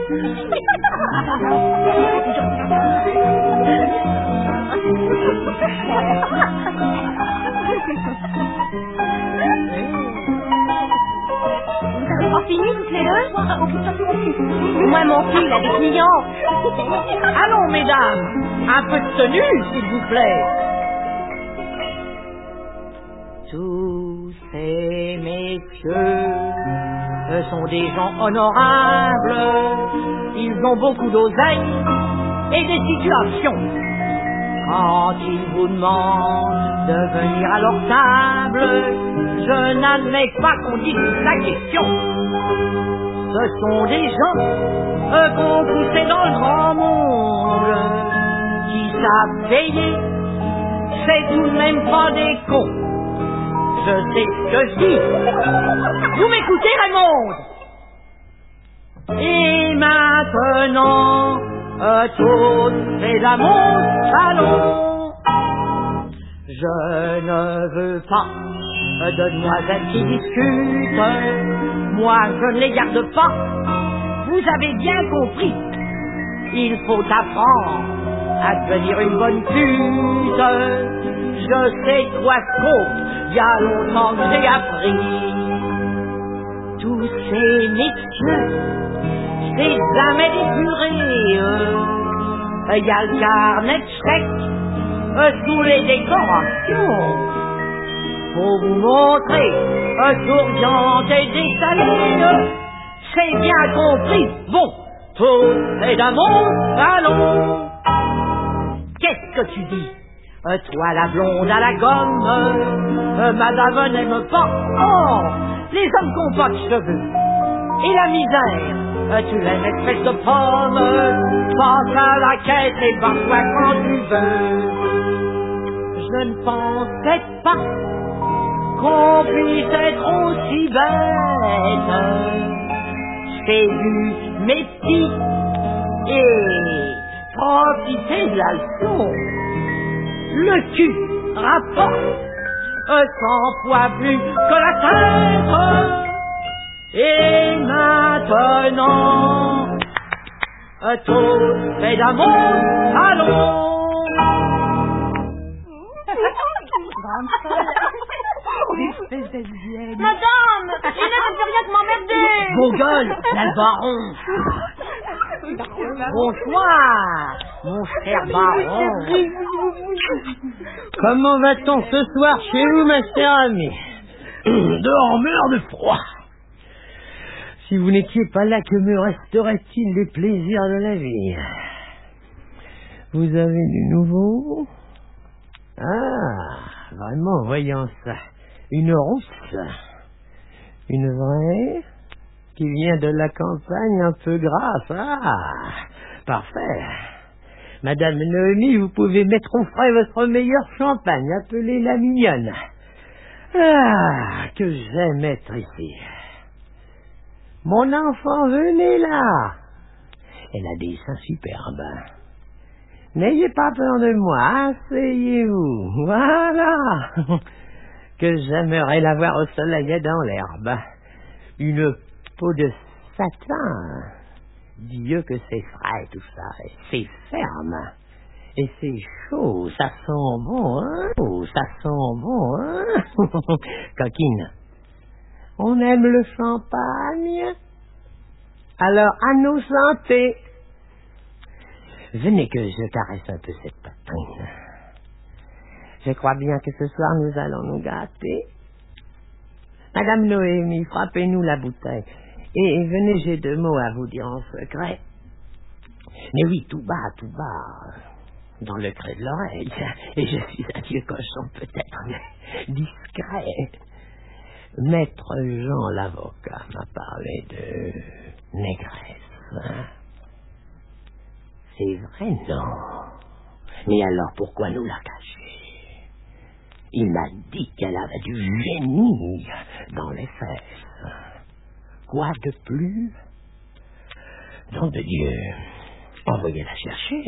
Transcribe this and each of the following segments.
Vous avez pas fini toutes les deux? Moi mon fils, il a des clients. Allons, mesdames, un peu de tenue, s'il vous plaît. Tous ces messieurs sont des gens honorables. Ils ont beaucoup d'oseille et des situations. Quand ils vous demandent de venir à leur table, je n'admets pas qu'on discute la question. Ce sont des gens qu'on poussait dans le grand monde, qui savent payer, c'est tout de même pas des cons. Je sais ce que je dis. Vous m'écoutez, Raymond? Et maintenant, tous les à mon salon. Je ne veux pas de demoiselles qui discutent. Moi, je ne les garde pas. Vous avez bien compris. Il faut apprendre à devenir une bonne pute. Je sais quoi compte. Il y a longtemps que j'ai appris. Tous ces messieurs, c'est jamais des purées. Il y a le carnet de chèques sous les décorations. Faut vous montrer souriante et désalée. C'est bien compris. Bon, tout est dans mon salon. Qu'est-ce que tu dis? Toi la blonde à la gomme, madame n'aime pas. Oh, les hommes qui n'ont pas de cheveux. Et la misère, tu l'aimes espèce de pomme. Passe à la caisse et parfois quand tu veux. Je ne pensais pas qu'on puisse être aussi bête. J'ai vu mes petits et profiter de la leçon. Le cul rapporte 100 fois plus que la tête. Et maintenant, tout est dans mon salon. Madame, il ne fait rien que m'emmerder. Vos gueules, la baron. Bonsoir, mon cher baron. Comment va-t-on ce soir chez vous, ma chère amie? Dehors, meurt de froid. Si vous n'étiez pas là, que me resterait-il des plaisirs de la vie? Vous avez du nouveau? Ah, vraiment, voyons ça. Une rousse. Une vraie, qui vient de la campagne un peu grasse. Ah, parfait. Madame Noémie, vous pouvez mettre au frais votre meilleur champagne, appelez la mignonne. Ah, que j'aime être ici. Mon enfant, venez là. Elle a des seins superbes. N'ayez pas peur de moi, asseyez-vous. Voilà. Que j'aimerais la voir au soleil et dans l'herbe. Une peau de satin. Dieu que c'est frais tout ça. Et c'est ferme. Et c'est chaud. Ça sent bon, hein. Oh, ça sent bon, hein. Coquine. On aime le champagne. Alors, à nos santé. Venez que je caresse un peu cette poitrine. Je crois bien que ce soir nous allons nous gâter. Madame Noémie, frappez-nous la bouteille. Et venez, j'ai 2 mots à vous dire en secret. Mais oui, tout bas, dans le creux de l'oreille. Et je suis un vieux cochon peut-être, mais discret. Maître Jean l'avocat m'a parlé de négresse. Hein? C'est vrai, non. Mais alors pourquoi nous la cacher? Il m'a dit qu'elle avait du génie dans les fesses. Quoi de plus? Nom de Dieu, envoyez-la chercher.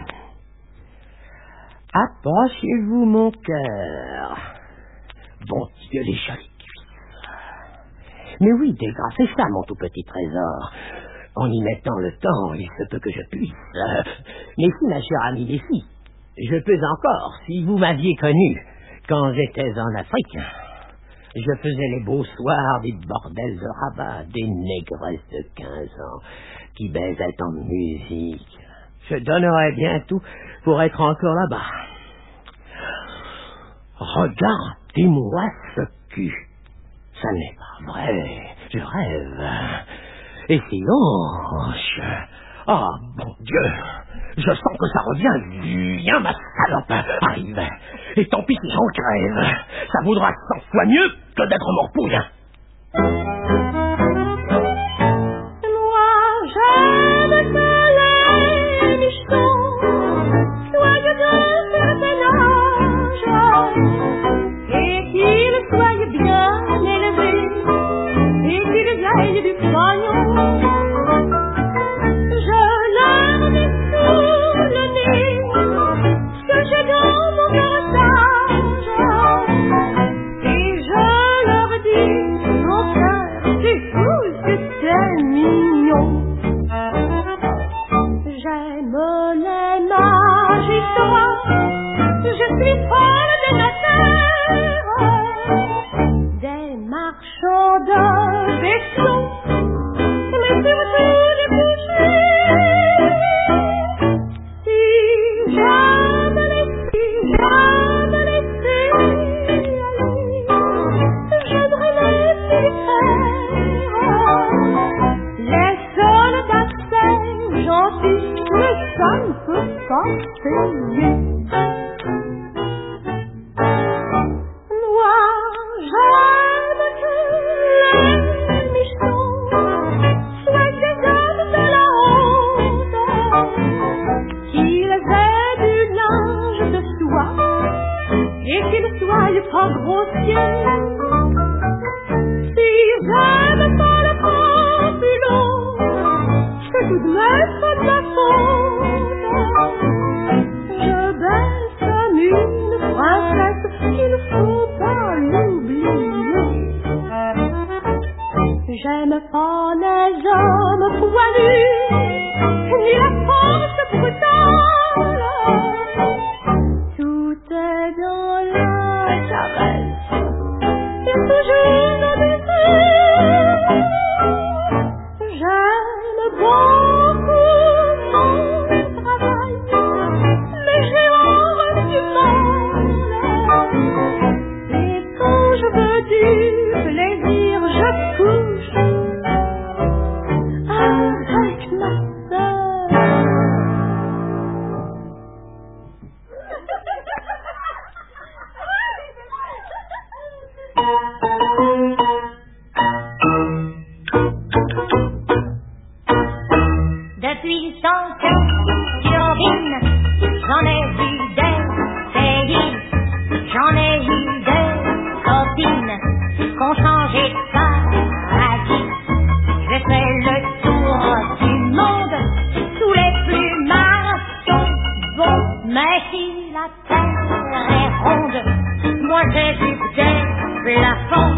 Approchez-vous, mon cœur. Bon Dieu, les jolies cuisses. Mais oui, des gras, c'est ça, mon tout petit trésor. En y mettant le temps, il se peut que je puisse. Mais si, ma chère amie, mais si, je peux encore, si vous m'aviez connu quand j'étais en Afrique. Je faisais les beaux soirs des bordels de Rabat, des négresses de 15 ans qui baisaient en musique. Je donnerais bien tout pour être encore là-bas. Regardez-moi ce cul. Ça n'est pas vrai. Je rêve. Et ces hanches. Oh, mon Dieu. Je sens que ça revient. Viens, ma salope. Arrive. Et tant pis si j'en crève. Ça vaudra 100 fois mieux que d'être mort pour rien. Moi, j'aime les michons. Soyez de certain âge. Et qu'ils soient bien élevés. Et qu'ils aillent du pognon. Je leur mets sous le nez ce que j'ai dans mon héritage. Et je leur dis, mon frère, c'est fou, c'est mignon. J'aime les magistrats, je suis folle de notaires, des marchands de vaisseaux, mais surtout des bouchers. Si j'aime les filles aller, j'aimerais les faire. Les soldats c'est gentil, mais ça ne peut pas payer. Moi, j'aime que les michons soient des hommes de la honte, qu'ils aient du linge de soie et qu'ils soient pas grossiers. Si j'aime pas le papillon, c'est tout de même pas de ma faute. Je baisse comme une princesse, il ne faut pas l'oublier. J'aime pas les hommes poilus, ni la force brutale. Tout est dans la caresse, et toujours dans des yeux. J'aime beaucoup mon travail, mais j'ai horreur du mal. Et quand je veux du plaisir, je couche avec ma sœur. Depuis 100 ans, Turbine, j'en ai vu des pays, j'en ai eu des copines qu'ont changé sa vie. J'ai fait le tour du monde, tous les plus marins bons, mais si la terre est ronde, moi j'ai vu des plafonds.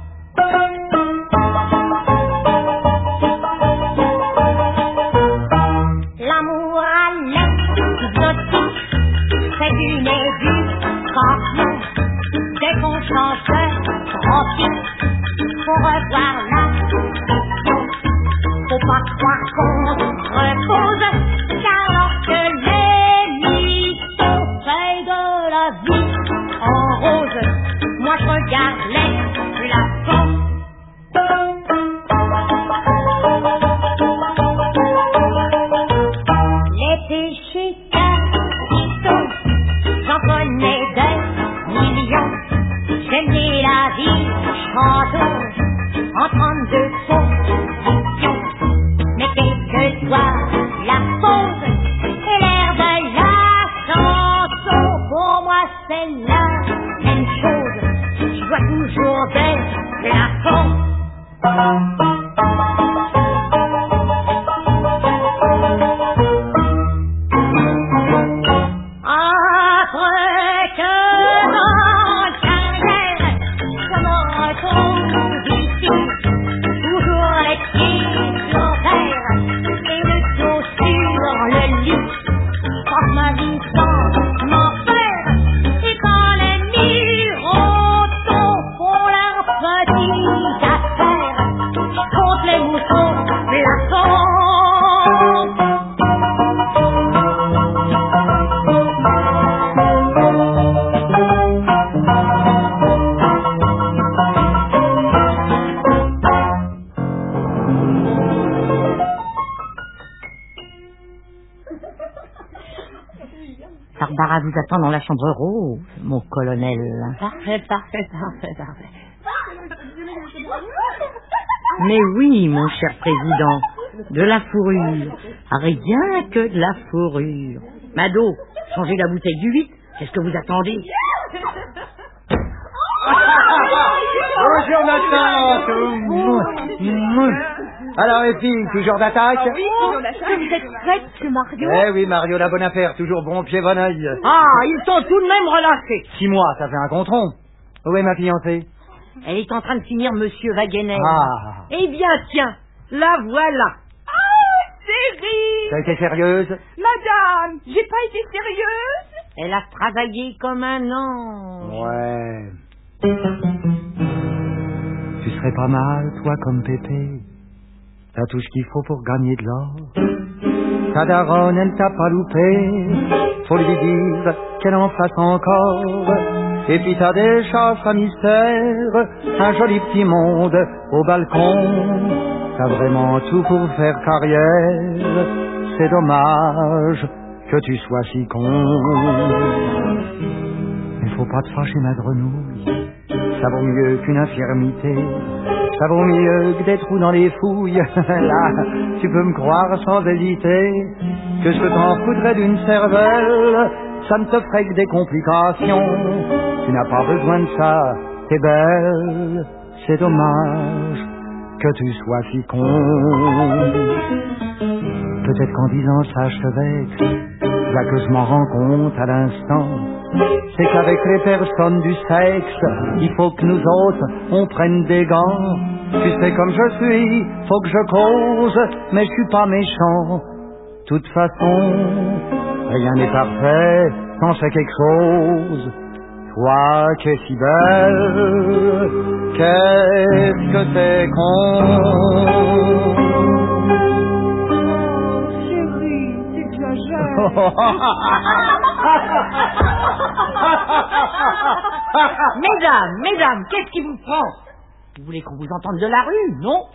L'amour à l'exotique, c'est une éducation. Dès qu'on change de tropique, faut revoir la question. Faut pas croire qu'on se repose, car lorsque les mythos feuillent de la vie en rose, moi je regarde les plafonds. Les péchés capitaux, j'en connais des millions. J'aime les Barbara vous attend dans la chambre rose, mon colonel. Parfait. Mais oui, mon cher président, de la fourrure, rien que de la fourrure. Mado, changez la bouteille du 8, qu'est-ce que vous attendez? Bonjour Nathan. Alors les filles, toujours d'attaque? Oui, toujours d'attaque. Vous êtes prête, Mario? Eh oui, Mario, la bonne affaire, toujours bon pied, bon oeil. Ah, ils sont tout de même relâchés. 6 mois, ça fait un contron. Où est ma fiancée? Elle est en train de finir Monsieur Wagener. Ah. Eh bien, tiens, la voilà. Chérie! T'as été sérieuse? Madame, j'ai pas été sérieuse? Elle a travaillé comme un ange. Ouais. Tu serais pas mal, toi, comme Pépé. T'as tout ce qu'il faut pour gagner de l'or. Ta daronne, elle t'a pas loupé. Faut lui dire qu'elle en fasse encore. Et puis t'as des chats à mystère, un joli petit monde au balcon. T'as vraiment tout pour faire carrière. C'est dommage que tu sois si con. Mais faut pas te fâcher, ma grenouille. Ça vaut mieux qu'une infirmité. Ça vaut mieux que des trous dans les fouilles. Là, tu peux me croire sans hésiter que je t'en foudrais d'une cervelle. Ça ne te ferait que des complications. Tu n'as pas besoin de ça, t'es belle. C'est dommage que tu sois si con. Peut-être qu'en disant ça je te vexe. Là que je m'en rends compte à l'instant, c'est qu'avec les personnes du sexe, il faut que nous autres, on prenne des gants. Tu sais comme je suis, faut que je cause, mais je suis pas méchant. Toute façon, rien n'est parfait, t'en sais quelque chose. Toi qui es si belle, qu'est-ce que t'es con. Chérie, t'exagères. Mesdames, qu'est-ce qui vous prend? Vous voulez qu'on vous entende de la rue, non?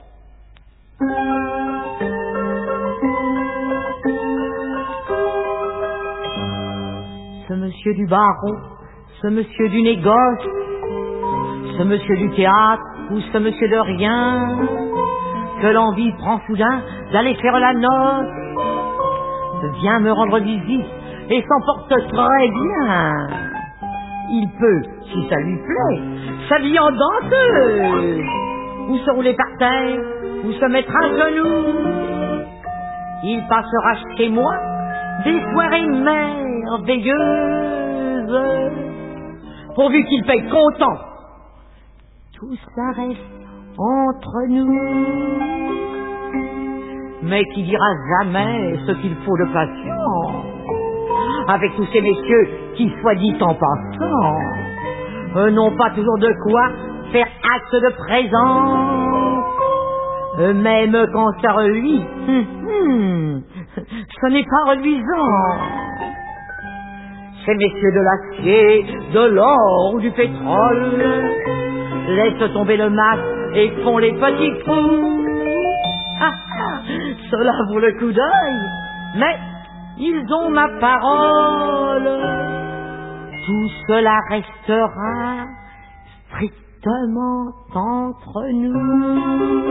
Ce monsieur du barreau, ce monsieur du négoce, ce monsieur du théâtre ou ce monsieur de rien, que l'envie prend soudain d'aller faire la noce, vient me rendre visite et s'en porte très bien. Il peut, si ça lui plaît, s'habiller en danseuse, ou se rouler par terre, ou se mettre à genoux. Il passera chez moi des soirées merveilleuses, pourvu qu'il paye content. Tout ça reste entre nous. Mais qui dira jamais ce qu'il faut de patient avec tous ces messieurs qui, soit dit en passant, n'ont pas toujours de quoi faire acte de présence, même quand ça reluit. Ce n'est pas reluisant. Ces messieurs de l'acier, de l'or ou du pétrole laissent tomber le masque et font les petits fous. Cela vaut le coup d'œil, mais ils ont ma parole. Tout cela restera strictement entre nous.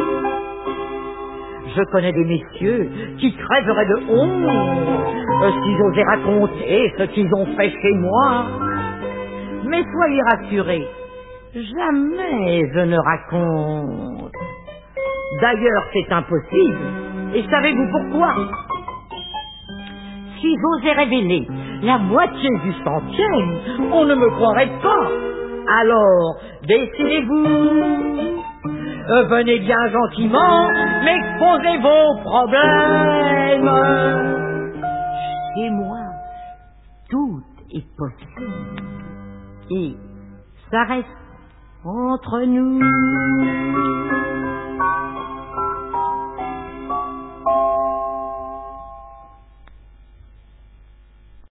Je connais des messieurs qui crèveraient de honte s'ils osaient raconter ce qu'ils ont fait chez moi. Mais soyez rassurés, jamais je ne raconte. D'ailleurs, c'est impossible. Et savez-vous pourquoi? Si j'osais révéler la moitié du centième, on ne me croirait pas. Alors, décidez-vous. Venez bien gentiment, m'exposez vos problèmes. Chez moi, tout est possible. Et ça reste entre nous.